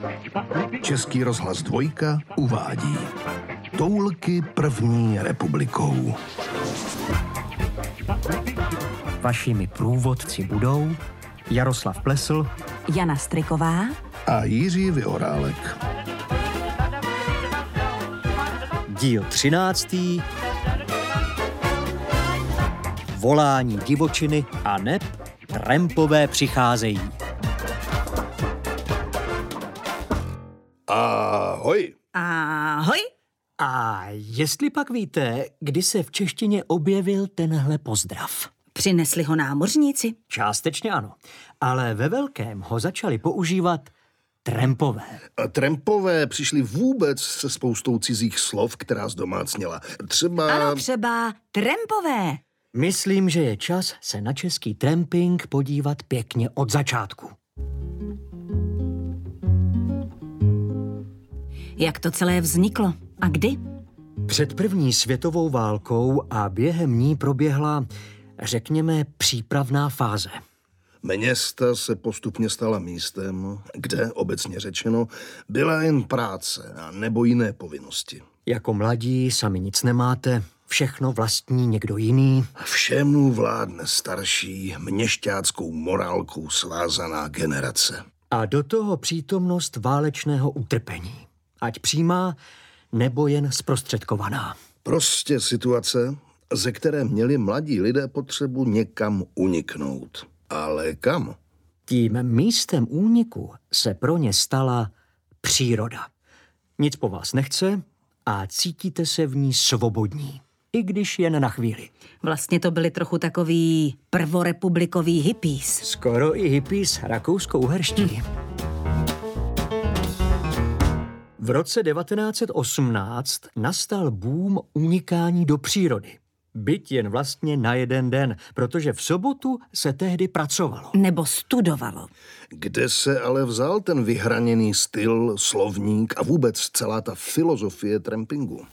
Český rozhlas 2 uvádí Toulky první republikou. Vašimi průvodci budou Jaroslav Plesl, Jana Striková A Jiří Vyhorálek. díl 13. Volání divočiny a neb trampové přicházejí. Ahoj. Ahoj. A jestli pak víte, kdy se v češtině objevil tenhle pozdrav? Přinesli ho námořníci? Částečně ano, ale ve velkém ho začali používat trampové. A trampové přišli vůbec se spoustou cizích slov, která zdomácněla. Ano, třeba trampové. Myslím, že je čas se na český tramping podívat pěkně od začátku. Jak to celé vzniklo? A kdy? Před první světovou válkou a během ní proběhla, řekněme, přípravná fáze. Města se postupně stala místem, kde, obecně řečeno, byla jen práce a nebo jiné povinnosti. Jako mladí sami nic nemáte, všechno vlastní někdo jiný. Všemu vládne starší, měšťáckou morálkou svázaná generace. A do toho přítomnost válečného utrpení. Ať přímá, nebo jen zprostředkovaná. Prostě situace, ze které měli mladí lidé potřebu někam uniknout. Ale kam? Tím místem úniku se pro ně stala příroda. Nic po vás nechce a cítíte se v ní svobodní. I když jen na chvíli. Vlastně to byli trochu takový prvorepublikový hippies. Skoro i hippies rakousko-uherští. V roce 1918 nastal boom unikání do přírody. Byť jen vlastně na jeden den, protože v sobotu se tehdy pracovalo. Nebo studovalo. Kde se ale vzal ten vyhraněný styl, slovník a vůbec celá ta filozofie trampingu?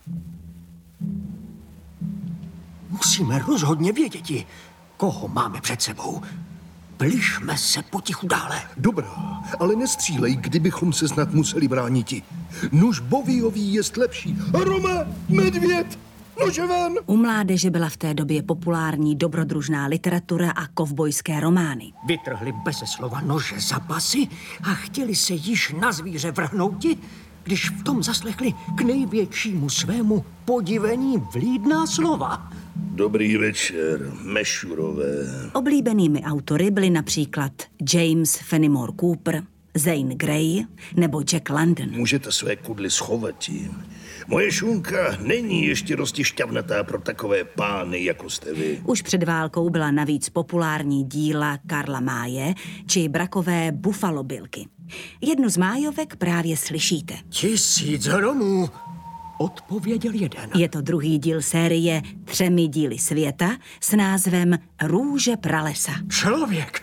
Musíme rozhodně věděti, koho máme před sebou. Bližme se potichu dále. Dobrá, ale nestřílej, kdybychom se snad museli brániti. Nuž bovíový jest lepší. Roma, medvěd, nože ven! U mládeže byla v té době populární dobrodružná literatura a kovbojské romány. Vytrhli beze slova nože za pasy a chtěli se již na zvíře vrhnouti, když v tom zaslechli k největšímu svému podivení vlídná slova. Dobrý večer, mešurové. Oblíbenými autory byli například James Fenimore Cooper, Zane Grey nebo Jack London. Můžete své kudly schovat tím. Moje šunka není ještě dosti šťavnatá pro takové pány, jako jste vy. Už před válkou byla navíc populární díla Karla Máje či brakové Buffalo Billky. Jednu z májovek právě slyšíte. 1000 hromů, odpověděl jeden. Je to druhý díl série 3 díly světa s názvem Růže pralesa. Člověk.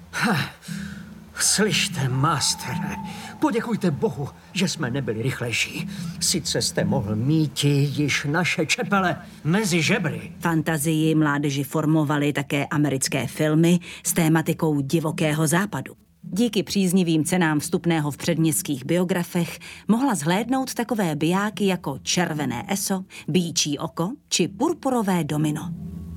Slyšte, mástere, poděkujte Bohu, že jsme nebyli rychlejší. Sice jste mohl míti již naše čepele mezi žebry. Fantazii mládeži formovaly také americké filmy s tématikou divokého západu. Díky příznivým cenám vstupného v předměstských biografech mohla zhlédnout takové bijáky jako Červené eso, Býčí oko či Purpurové domino.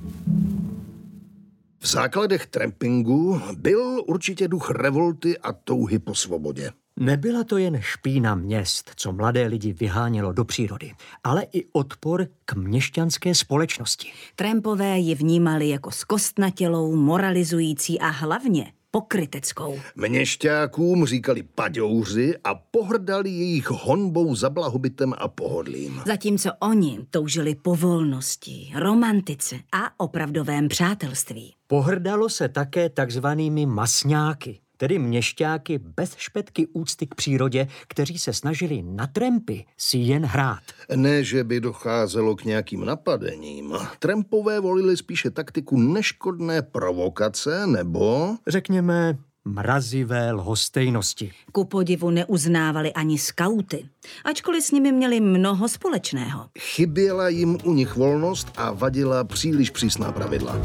V základech trampingu byl určitě duch revolty a touhy po svobodě. Nebyla to jen špína měst, co mladé lidi vyhánělo do přírody, ale i odpor k měšťanské společnosti. Trampové ji vnímali jako zkostnatělou, moralizující a hlavně pokryteckou. Měšťákům říkali paďouři a pohrdali jejich honbou za blahobytem a pohodlím. Zatímco oni toužili po volnosti, romantice a opravdovém přátelství. Pohrdalo se také takzvanými masňáky, tedy měšťáky bez špetky úcty k přírodě, kteří se snažili na trampy si jen hrát. Ne, že by docházelo k nějakým napadením. Trampové volili spíše taktiku neškodné provokace nebo, řekněme, mrazivé lhostejnosti. Ku podivu neuznávali ani skauty, ačkoliv s nimi měli mnoho společného. chyběla jim u nich volnost a vadila příliš přísná pravidla.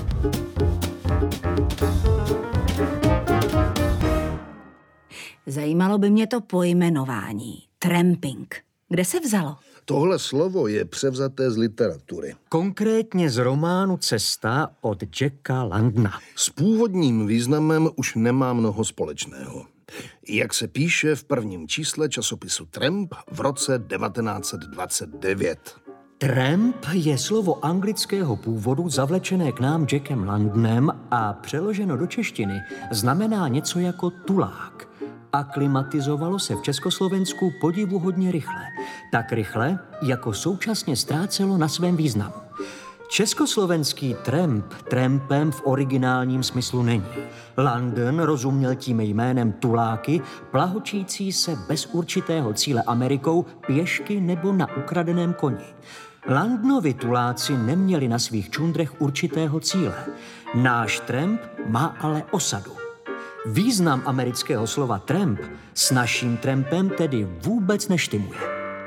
Zajímalo by mě to pojmenování. Tramping. Kde se vzalo? Tohle slovo je převzaté z literatury. Konkrétně z románu Cesta od Jacka Londona. S původním významem už nemá mnoho společného. Jak se píše v prvním čísle časopisu Tramp v roce 1929. Tramp je slovo anglického původu zavlečené k nám Jackem Londonem a přeloženo do češtiny znamená něco jako tulák. Aklimatizovalo se v Československu podivuhodně rychle. Tak rychle, jako současně ztrácelo na svém významu. Československý tramp trampem v originálním smyslu není. London rozuměl tím jménem tuláky, plahočící se bez určitého cíle Amerikou pěšky nebo na ukradeném koni. Londonovi tuláci neměli na svých čundrech určitého cíle. Náš tramp má ale osadu. Význam amerického slova tramp s naším trampem tedy vůbec neštymuje.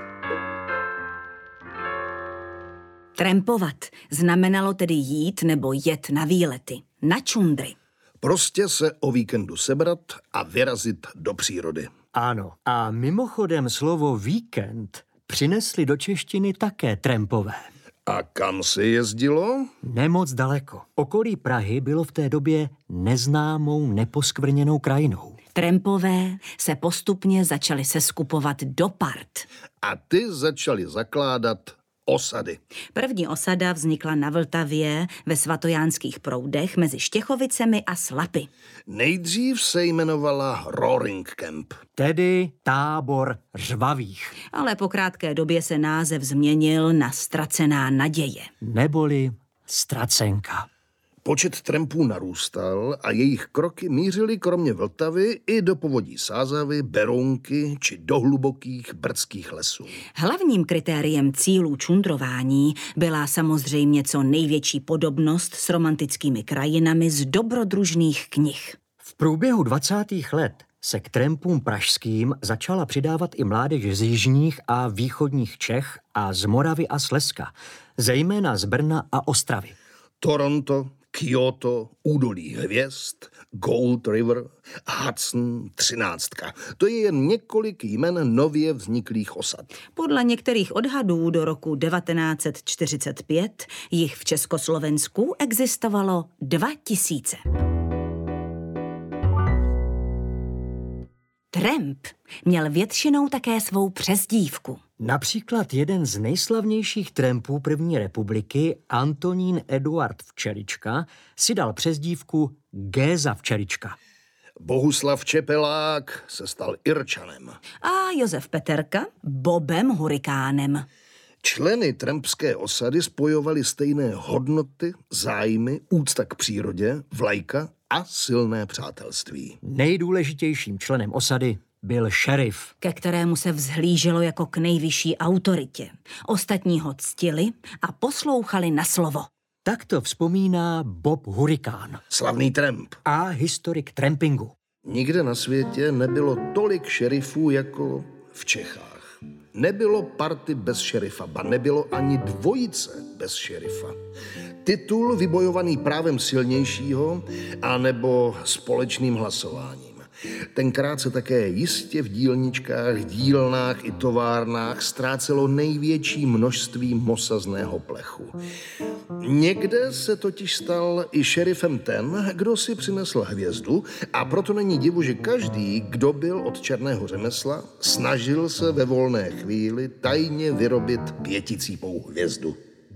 Trampovat znamenalo tedy jít nebo jet na výlety, na čundry. Prostě se o víkendu sebrat a vyrazit do přírody. Ano, a mimochodem slovo víkend přinesli do češtiny také trampové. A kam se jezdilo? Nemoc daleko. Okolí Prahy bylo v té době neznámou, neposkvrněnou krajinou. Trampové se postupně začali seskupovat do part. A ty začali zakládat osady. První osada vznikla na Vltavě ve Svatojánských proudech mezi Štěchovicemi a Slapy. Nejdřív se jmenovala Roaring Camp. Tedy tábor řvavých. Ale po krátké době se název změnil na Ztracená naděje. Neboli Ztracenka. Počet trampů narůstal a jejich kroky mířily kromě Vltavy i do povodí Sázavy, Berounky či do hlubokých brdských lesů. Hlavním kritériem cílů čundrování byla samozřejmě co největší podobnost s romantickými krajinami z dobrodružných knih. V průběhu 20. let se k trampům pražským začala přidávat i mládež z jižních a východních Čech a z Moravy a Slezska, zejména z Brna a Ostravy. Toronto, Kyoto, Údolí hvězd, Gold River, Hudson, 13. To je jen několik jmen nově vzniklých osad. Podle některých odhadů do roku 1945 jich v Československu existovalo 2000. Tramp měl většinou také svou přezdívku. Například jeden z nejslavnějších trampů první republiky, Antonín Eduard Včelička, si dal přezdívku Géza Včelička. Bohuslav Čepelák se stal Irčanem. A Josef Peterka Bobem Hurikánem. Členy trampské osady spojovaly stejné hodnoty, zájmy, úcta k přírodě, vlajka a silné přátelství. Nejdůležitějším členem osady byl šerif, ke kterému se vzhlíželo jako k nejvyšší autoritě. Ostatní ho ctili a poslouchali na slovo. Tak to vzpomíná Bob Hurikán. Slavný tramp. A historik trampingu. Nikde na světě nebylo tolik šerifů jako v Čechách. Nebylo party bez šerifa, ba nebylo ani dvojice bez šerifa. Titul vybojovaný právem silnějšího anebo společným hlasováním. Tenkrát se také jistě v dílničkách, dílnách i továrnách ztrácelo největší množství mosazného plechu. Někde se totiž stal i šerifem ten, kdo si přinesl hvězdu, a proto není divu, že každý, kdo byl od černého řemesla, snažil se ve volné chvíli tajně vyrobit 5cípou hvězdu.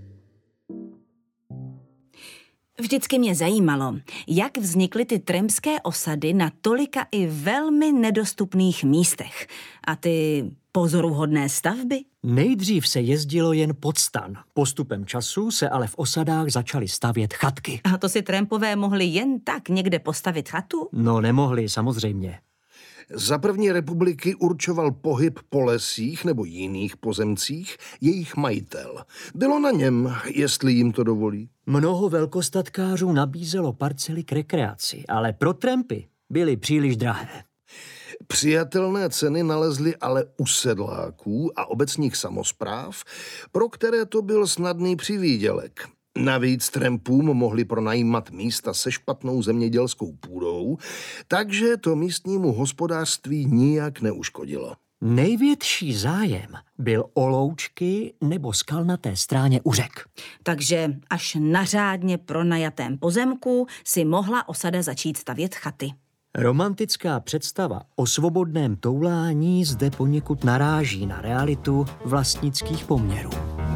Vždycky mě zajímalo, jak vznikly ty trampské osady na tolika i velmi nedostupných místech. A ty pozoruhodné stavby? Nejdřív se jezdilo jen pod stan. Postupem času se ale v osadách začaly stavět chatky. A to si trampové mohli jen tak někde postavit chatu? No nemohli, samozřejmě. Za první republiky určoval pohyb po lesích nebo jiných pozemcích jejich majitel. Bylo na něm, jestli jim to dovolí. Mnoho velkostatkářů nabízelo parcely k rekreaci, ale pro trampy byly příliš drahé. Přijatelné ceny nalezli ale u sedláků a obecních samospráv, pro které to byl snadný přivýdělek. Navíc trampům mohli pronajímat místa se špatnou zemědělskou půdou, takže to místnímu hospodářství nijak neuškodilo. Největší zájem byl o loučky nebo skalnaté stráně u řek. Takže až na řádně pronajatém pozemku si mohla osada začít stavět chaty. Romantická představa o svobodném toulání zde poněkud naráží na realitu vlastnických poměrů.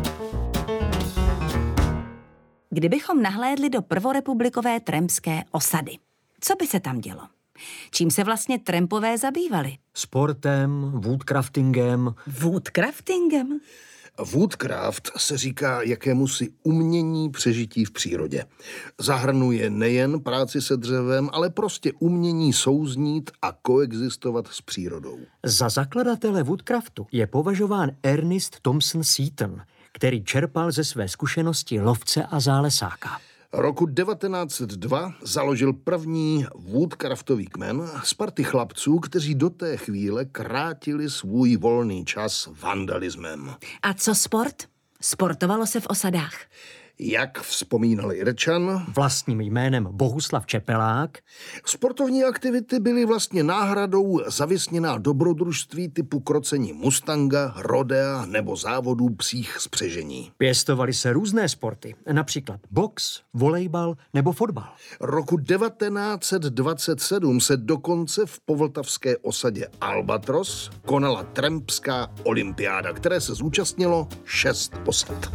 Kdybychom nahlédli do prvorepublikové trampské osady, co by se tam dělo? Čím se vlastně trampové zabývali? Sportem, woodcraftingem. Woodcraftingem? Woodcraft se říká jakémusi umění přežití v přírodě. Zahrnuje nejen práci se dřevem, ale prostě umění souznít a koexistovat s přírodou. Za zakladatele woodcraftu je považován Ernest Thompson Seton, který čerpal ze své zkušenosti lovce a zálesáka. Roku 1902 založil první woodcraftový kmen z party chlapců, kteří do té chvíle krátili svůj volný čas vandalismem. A co sport? Sportovalo se v osadách. Jak vzpomínal Irčan, Vlastním jménem Bohuslav Čepelák, sportovní aktivity byly vlastně náhradou za vysněná dobrodružství typu krocení mustanga, rodea nebo závodů psích spřežení. pěstovaly se různé sporty, například box, volejbal nebo fotbal. Roku 1927 se dokonce v povltavské osadě Albatros konala trampská olympiáda, které se zúčastnilo 6 osad.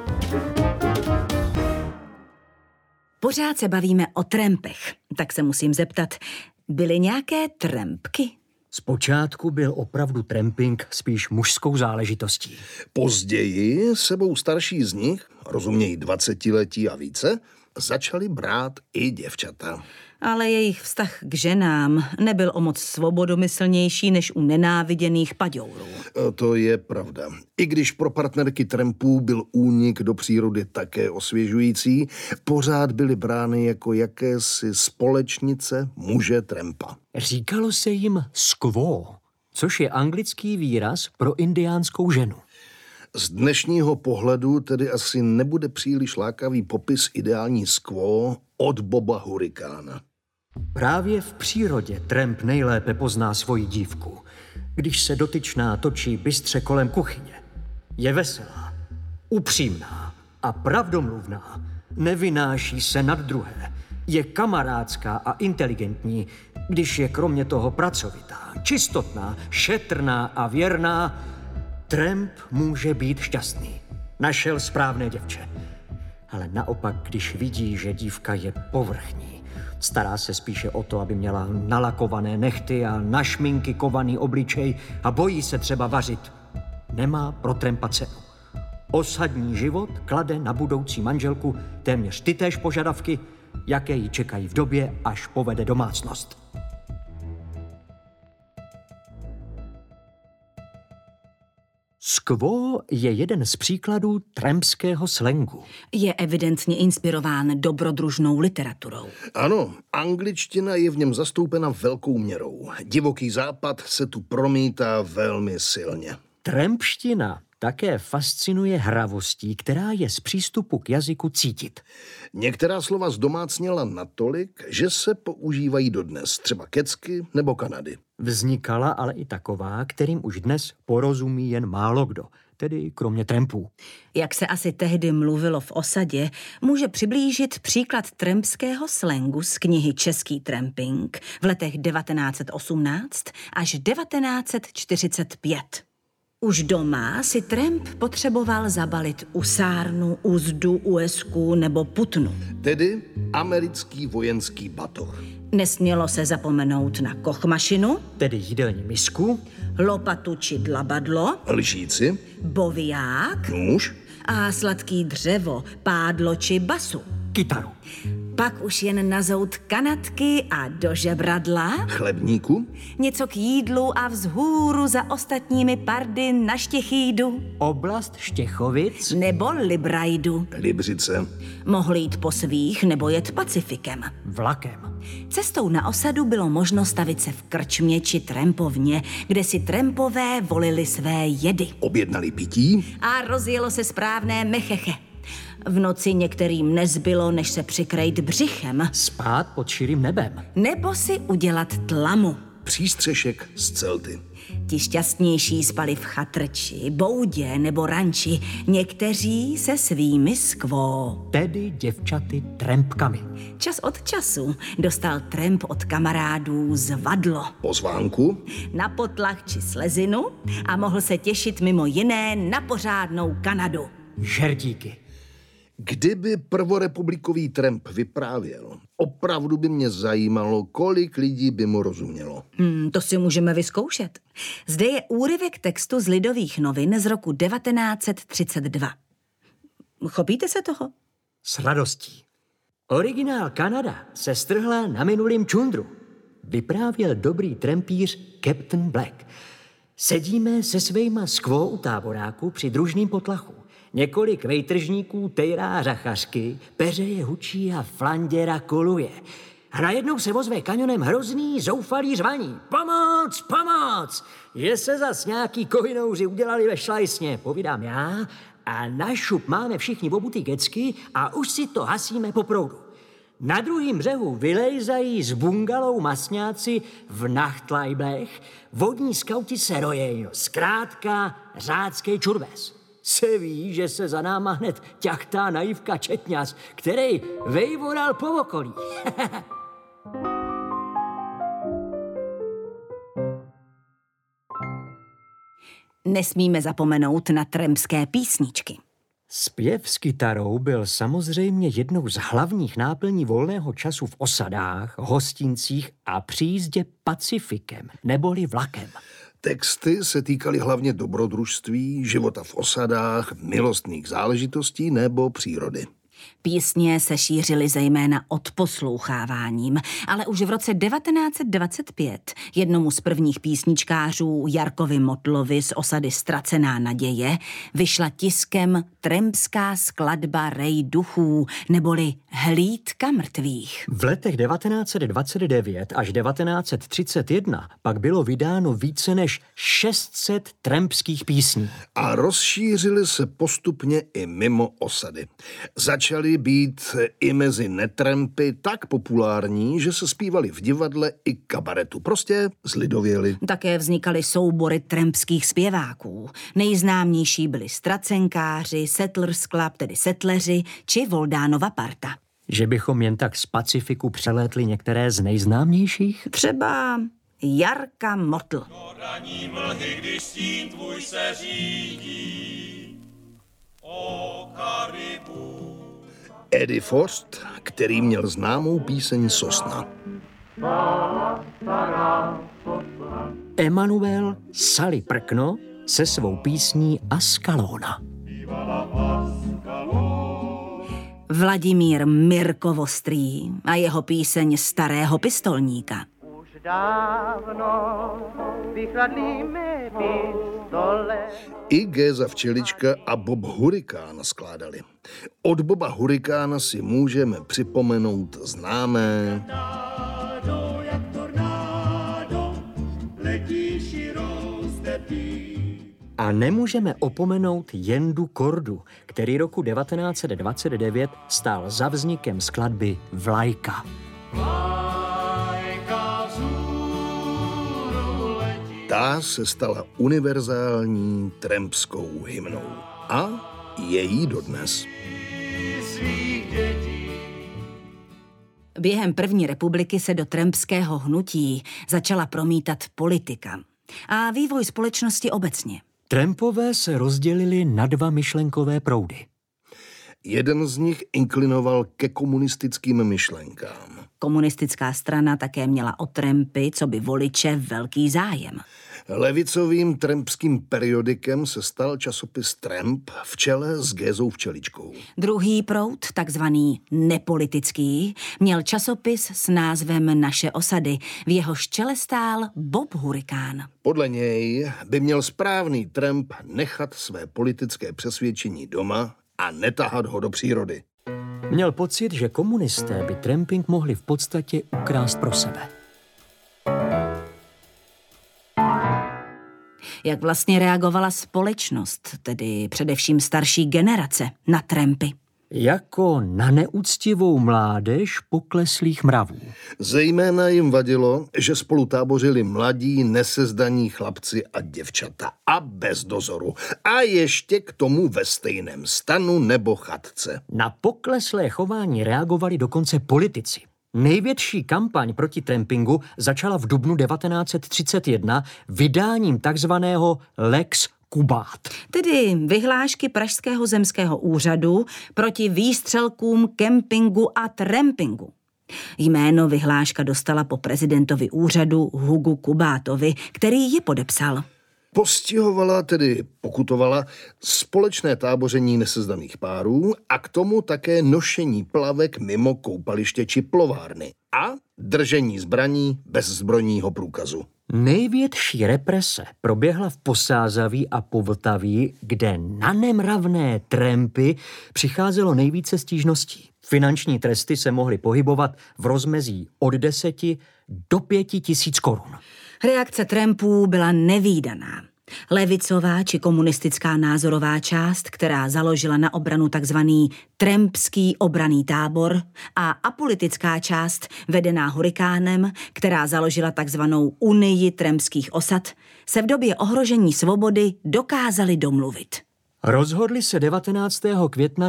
Pořád se bavíme o trampech, tak se musím zeptat, byly nějaké trampky? Zpočátku byl opravdu tramping spíš mužskou záležitostí. Později sebou starší z nich, rozumějí 20letí a více, začali brát i děvčata. Ale jejich vztah k ženám nebyl o moc svobodomyslnější než u nenáviděných paďourů. To je pravda. I když pro partnerky trampů byl únik do přírody také osvěžující, pořád byly brány jako jakési společnice muže trampa. Říkalo se jim squaw, což je anglický výraz pro indiánskou ženu. Z dnešního pohledu tedy asi nebude příliš lákavý popis ideální squaw od Boba Hurikána. Právě v přírodě tramp nejlépe pozná svoji dívku, když se dotyčná točí bystře kolem kuchyně. Je veselá, upřímná a pravdomluvná, nevynáší se nad druhé, je kamarádská a inteligentní, když je kromě toho pracovitá, čistotná, šetrná a věrná. Tramp může být šťastný. Našel správné děvče. Ale naopak, když vidí, že dívka je povrchní, stará se spíše o to, aby měla nalakované nehty a našminkovaný obličej a bojí se třeba vařit, nemá pro trampa cenu. Osadní život klade na budoucí manželku téměř tytéž požadavky, jaké jí čekají v době, až povede domácnost. Squaw je jeden z příkladů trampského slangu. Je evidentně inspirován dobrodružnou literaturou. Ano, angličtina je v něm zastoupena velkou měrou. Divoký západ se tu promítá velmi silně. Trampština také fascinuje hravostí, která je z přístupu k jazyku cítit. Některá slova zdomácněla natolik, že se používají dodnes, třeba kecky nebo Kanady. Vznikala ale i taková, kterým už dnes porozumí jen málo kdo, tedy kromě trampů. Jak se asi tehdy mluvilo v osadě, může přiblížit příklad trampského slangu z knihy Český tramping v letech 1918 až 1945. Už doma si tramp potřeboval zabalit usárnu, uzdu, úezku nebo putnu. Tedy americký vojenský batoh. Nesmělo se zapomenout na kochmašinu, Tedy jídelní misku, lopatu či dlabadlo, Lžíci, boviák nůž, a sladký dřevo, pádlo či basu. kytaru. Pak už jen nazout kanatky a do žebradla, chlebníku, něco k jídlu a vzhůru za ostatními pardy na Štěchýdu Oblast Štěchovic, nebo Librajdu. Libřice, Mohli jít po svých nebo jet Pacifikem. vlakem. Cestou na osadu bylo možno stavit se v krčmě či trampovně, kde si trampové volili své jedy. objednali pití, A rozjelo se správné mecheche. V noci některým nezbylo, než se přikrejt břichem. Spát pod širým nebem. Nebo si udělat tlamu. Přístřešek z celty. Ti šťastnější spali v chatrči, boudě nebo ranči, někteří se svými skvó. Tedy děvčaty trampkami. Čas od času dostal tramp od kamarádů zvadlo. Pozvánku. Na potlach či slezinu a mohl se těšit mimo jiné na pořádnou Kanadu. Žerdíky. Kdyby prvorepublikový tramp vyprávěl, opravdu by mě zajímalo, kolik lidí by mu rozumělo. To si můžeme vyzkoušet. Zde je úryvek textu z Lidových novin z roku 1932. Chopíte se toho? S radostí. Originál Kanada se strhla na minulým čundru. Vyprávěl dobrý trampíř Captain Black. Sedíme se svejma skvó u táboráku při družným potlachu. Několik vejtržníků tejrá řachařky, peřeje hučí a flanděra koluje. A najednou se ozve kanionem hrozný, zoufalý řvaní. Pomoc, pomoc! Že se zas nějaký kohinouři udělali ve šlajsně, povídám já, a na šup máme všichni obutý kecky a už si to hasíme po proudu. Na druhém břehu vylejzají z bungalou masňáci v nachtlajblech, vodní skauti se rojejí, zkrátka řáckej čurbes. Se ví, že se za náma hned ťachtá naivka Četňas, který vejvoral po okolí. Nesmíme zapomenout na trampské písničky. Zpěv s kytarou byl samozřejmě jednou z hlavních náplní volného času v osadách, hostincích a při jízdě Pacifikem, neboli vlakem. Texty se týkaly hlavně dobrodružství, života v osadách, milostných záležitostí nebo přírody. Písně se šířily zejména odposloucháváním, ale už v roce 1925 jednomu z prvních písničkářů Jarkovi Motlovi z osady Ztracená naděje vyšla tiskem trampská skladba Rej duchů, neboli Hlídka mrtvých. V letech 1929 až 1931 pak bylo vydáno více než 600 trampských písní. A rozšířily se postupně i mimo osady. Začaly být i mezi netrampy tak populární, že se zpívali v divadle i kabaretu. Prostě zlidověli. Také vznikaly soubory trampských zpěváků. Nejznámější byli Ztracenkáři, Settlers Club, tedy Settleři, či Voldánova parta. Že bychom jen tak z Pacifiku přelétli některé z nejznámějších? Třeba Jarka Motl. Raní mlhy, když stín tvůj se řídí, o Karibu. Eddie Forst, který měl známou píseň Sosna. Emanuel Sally Prkno se svou písní Askalona. Vladimír Mirko Vostrý a jeho píseň Starého pistolníka. Už dávno vychladly mé pistole. I Géza Včelička a Bob Hurikán skládali. Od Boba Hurikána si můžeme připomenout známé Jak tornádo, letíš i roztepí. A nemůžeme opomenout Jendu Kordu, který roku 1929 stál za vznikem skladby Vlajka. Ta se stala univerzální trampskou hymnou. A je jí dodnes. Během první republiky se do trampského hnutí začala promítat politika a vývoj společnosti obecně. Trampové se rozdělili na dva myšlenkové proudy. Jeden z nich inklinoval ke komunistickým myšlenkám. Komunistická strana také měla o trampy, co by voliče, velký zájem. Levicovým trampským periodikem se stal časopis Tramp v čele s Gézou Včeličkou. Druhý proud, takzvaný nepolitický, měl časopis s názvem Naše osady, v jehož čele stál Bob Hurikán. Podle něj by měl správný Tramp nechat své politické přesvědčení doma a netahat ho do přírody. Měl pocit, že komunisté by tramping mohli v podstatě ukrást pro sebe. Jak vlastně reagovala společnost, tedy především starší generace, na trampy? Jako na neúctivou mládež pokleslých mravů. Zejména jim vadilo, že spolu tábořili mladí, nesezdaní chlapci a děvčata. A bez dozoru. A ještě k tomu ve stejném stanu nebo chatce. Na pokleslé chování reagovali dokonce politici. Největší kampaň proti trampingu začala v dubnu 1931 vydáním takzvaného Lex Kubát. Tedy vyhlášky Pražského zemského úřadu proti výstřelkům, kempingu a trampingu. Jméno vyhláška dostala po prezidentovi úřadu Hugu Kubátovi, který ji podepsal. Postihovala, tedy pokutovala, společné táboření nesezdaných párů a k tomu také nošení plavek mimo koupaliště či plovárny a držení zbraní bez zbrojního průkazu. Největší represe proběhla v Posázaví a Povltaví, kde na nemravné trampy přicházelo nejvíce stížností. Finanční tresty se mohly pohybovat v rozmezí od 10 do 5 tisíc korun. Reakce trampů byla nevídaná. Levicová či komunistická názorová část, která založila na obranu takzvaný trampský obranný tábor, a apolitická část, vedená Hurikánem, která založila takzvanou Unii trampských osad, se v době ohrožení svobody dokázali domluvit. Rozhodli se 19. května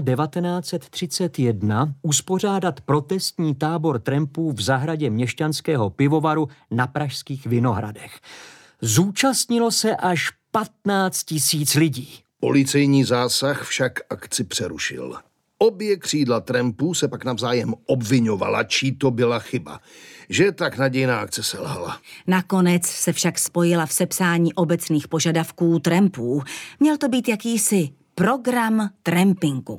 1931 uspořádat protestní tábor trampů v zahradě měšťanského pivovaru na pražských Vinohradech. Zúčastnilo se až 15 000 lidí. Policejní zásah však akci přerušil. Obě křídla trampů se pak navzájem obvinovala, čí to byla chyba. Že tak nadějná akce selhala. Nakonec se však spojila v sepsání obecných požadavků trampů. Měl to být jakýsi program trampingu.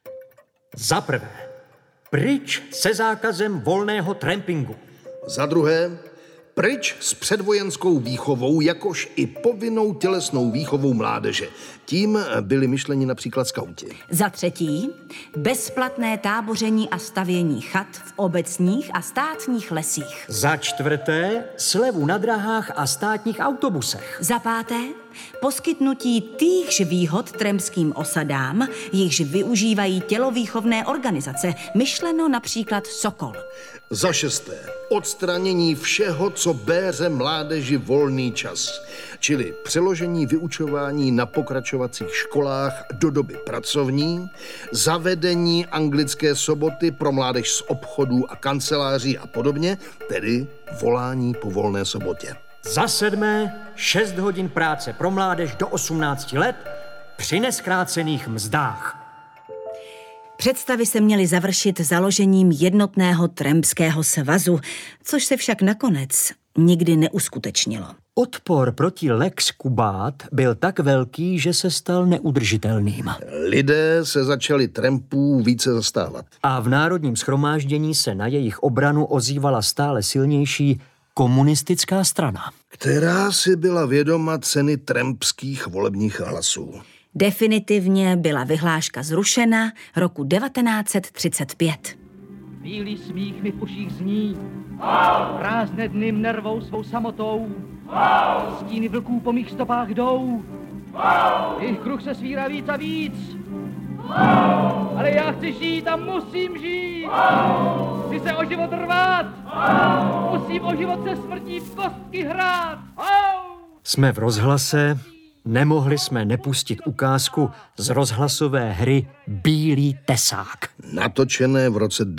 Za prvé, pryč se zákazem volného trampingu. Za druhé, pryč s předvojenskou výchovou, jakož i povinnou tělesnou výchovou mládeže. Tím byli myšleni například skauti. Za třetí, bezplatné táboření a stavění chat v obecních a státních lesích. Za čtvrté, slevu na drahách a státních autobusech. Za páté, poskytnutí týchž výhod trampským osadám, jichž využívají tělovýchovné organizace, myšleno například Sokol. Za šesté, odstranění všeho, co béře mládeži volný čas, čili přeložení vyučování na pokračovacích školách do doby pracovní, zavedení anglické soboty pro mládež z obchodů a kanceláří a podobně, tedy volání po volné sobotě. Za sedmé, 6 hodin práce pro mládež do 18 let při nezkrácených mzdách. Představy se měly završit založením jednotného trampského svazu, což se však nakonec nikdy neuskutečnilo. Odpor proti Lex Kubát byl tak velký, že se stal neudržitelným. Lidé se začali trampů více zastávat. A v Národním shromáždění se na jejich obranu ozývala stále silnější komunistická strana, která si byla vědoma ceny trampských volebních hlasů. Definitivně byla vyhláška zrušena roku 1935. Bílý smích mi v uších zní, prázdné dny mne rvou svou samotou, stíny vlků po mých stopách jdou, jejich kruh se svírá víc a víc, ale já chci žít a musím žít, chci se o život rvát, musím o život se smrtí v kostky hrát. Jsme v rozhlase, nemohli jsme nepustit ukázku z rozhlasové hry Bílý tesák. Natočené v roce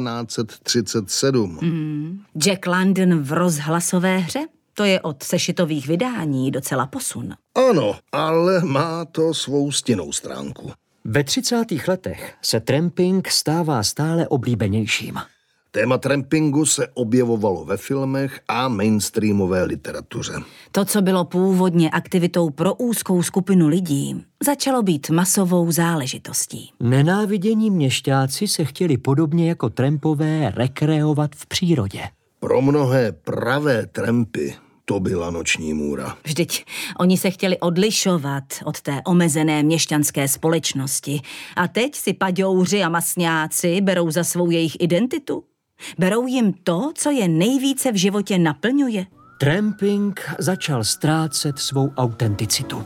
1937. Jack London v rozhlasové hře? To je od sešitových vydání docela posun. Ano, ale má to svou stinnou stránku. Ve 30. letech se tramping stává stále oblíbenějším. Téma trampingu se objevovalo ve filmech a mainstreamové literatuře. To, co bylo původně aktivitou pro úzkou skupinu lidí, začalo být masovou záležitostí. Nenávidění měšťáci se chtěli podobně jako trampové rekreovat v přírodě. Pro mnohé pravé trampy to byla noční můra. Vždyť oni se chtěli odlišovat od té omezené měšťanské společnosti. A teď si paďouři a masňáci berou za svou jejich identitu. Berou jim to, co je nejvíce v životě naplňuje. Tramping začal ztrácet svou autenticitu.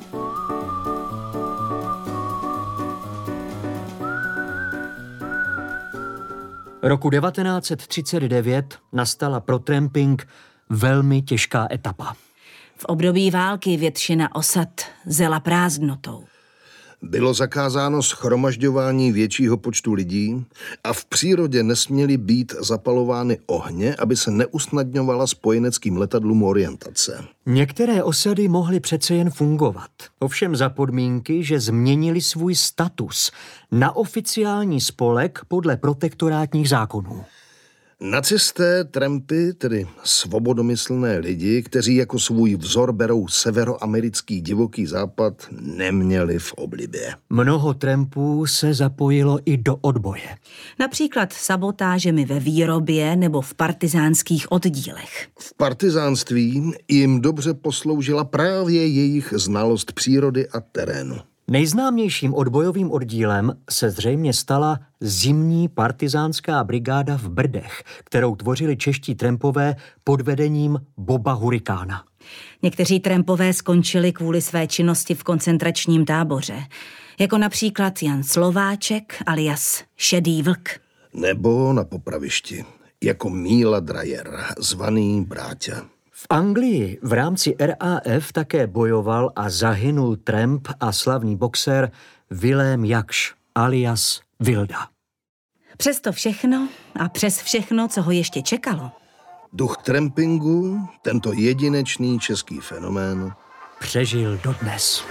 Roku 1939 nastala pro tramping velmi těžká etapa. V období války většina osad zela prázdnotou. Bylo zakázáno shromažďování většího počtu lidí a v přírodě nesměly být zapalovány ohně, aby se neusnadňovala spojeneckým letadlům orientace. Některé osady mohly přece jen fungovat, ovšem za podmínky, že změnili svůj status na oficiální spolek podle protektorátních zákonů. Nacisté, trampy, tedy svobodomyslné lidi, kteří jako svůj vzor berou severoamerický divoký západ, neměli v oblibě. Mnoho trampů se zapojilo i do odboje. Například sabotážemi ve výrobě nebo v partizánských oddílech. V partizánství jim dobře posloužila právě jejich znalost přírody a terénu. Nejznámějším odbojovým oddílem se zřejmě stala zimní partizánská brigáda v Brdech, kterou tvořili čeští trampové pod vedením Boba Hurikána. Někteří trampové skončili kvůli své činnosti v koncentračním táboře, jako například Jan Slováček alias Šedý vlk. Nebo na popravišti, jako Míla Drajer, zvaný Bráťa. V Anglii v rámci RAF také bojoval a zahynul tramp a slavný boxer Vilém Jakš alias Vilda. Přesto všechno a přes všechno, co ho ještě čekalo, duch trampingu, tento jedinečný český fenomén, přežil dodnes.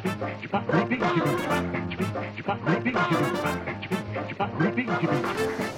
Big